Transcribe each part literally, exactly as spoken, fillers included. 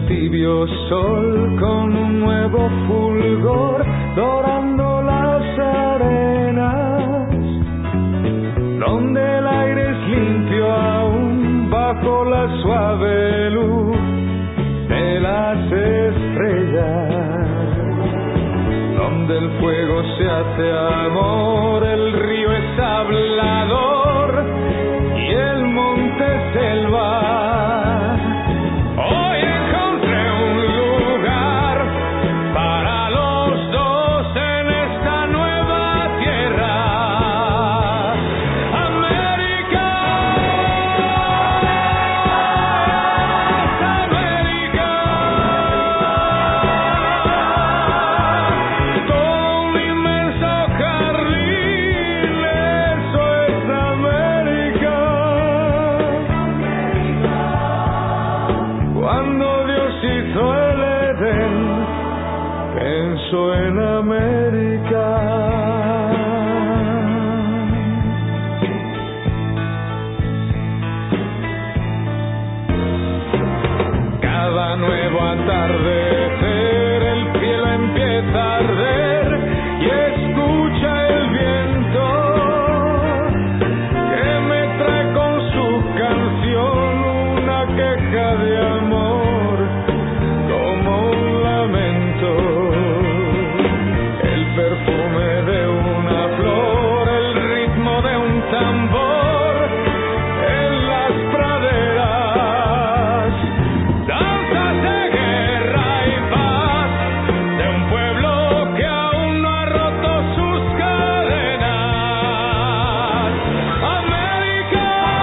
tibio sol con un nuevo fulgor dorando las arenas, donde el aire es limpio aún bajo la suave luz de las estrellas, donde el fuego se hace amor, el río es hablador y el monte es selva. Hoy encontré un lugar para los dos en esta nueva tierra. América es América. Todo un inmenso jardín, eso es América. Cuando Dios hizo el Edén, pensó en América. Cada nuevo atardecer el cielo empieza a arder y escucha el viento que me trae con su canción una queja de amor como un lamento. El perfume de una flor, el ritmo de un tambor en las praderas, danzas de guerra y paz de un pueblo que aún no ha roto sus cadenas. América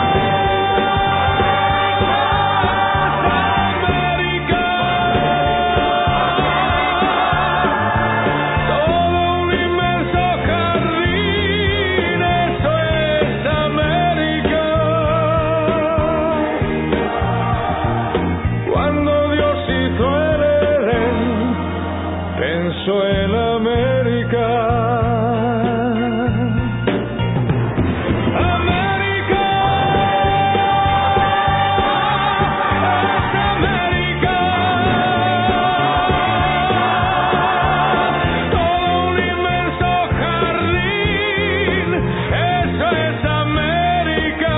es América. Todo un inmenso jardín, eso es América. Cuando Dios hizo el Edén, pensó en América. América es América. Todo un inmenso jardín, eso es América.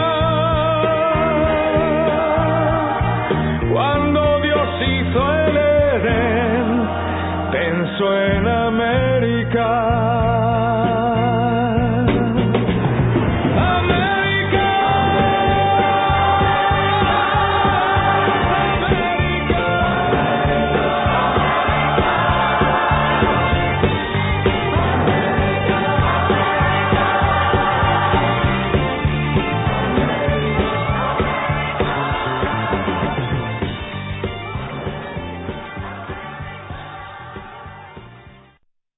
Cuando Dios hizo el Edén, pensó en América.